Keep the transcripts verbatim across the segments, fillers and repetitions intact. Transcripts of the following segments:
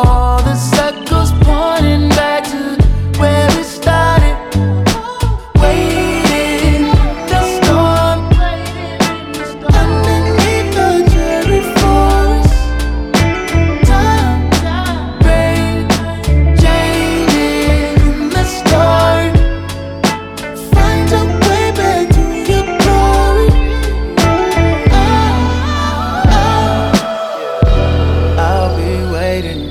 all the circles pointing back to where it started. Waiting the storm underneath the cherry forest. Time, rain, changing the story. Find your way back to your glory. I'll be waiting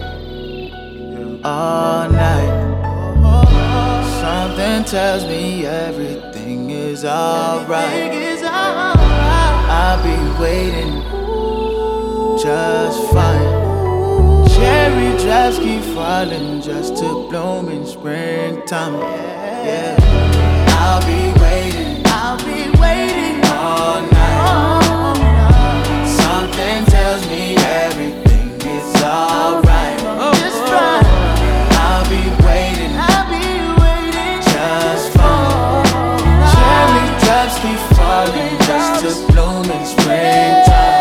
all night. Something tells me everything is alright. I'll be waiting just fine. Cherry drops keep falling just to bloom in springtime. Yeah, I'll be waiting. I'll be waiting all night. Something tells me everything is alright. Just fine. I'll be waiting. I'll be waiting just fine. Cherry drops keep falling just to bloom in springtime.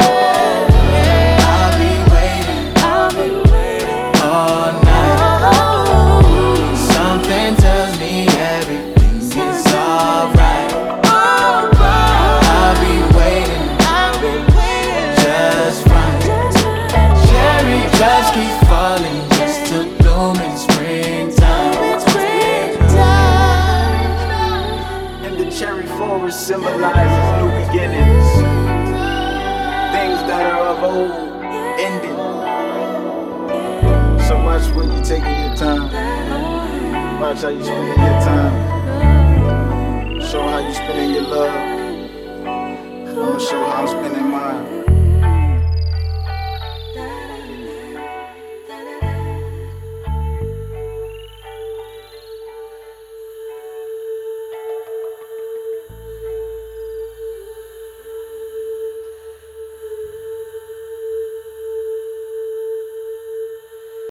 I'll be waiting. I'll be waiting all night. Something tells me everything is alright. I'll be waiting. I'll be waiting just fine. Cherry drops keep falling just to bloom in springtime. And the cherry forest symbolizes new beginnings. Things that are of old ending. So watch when you're taking your time. Watch how you spending your time. Show how you spending your love. I'ma show how I'm spending mine.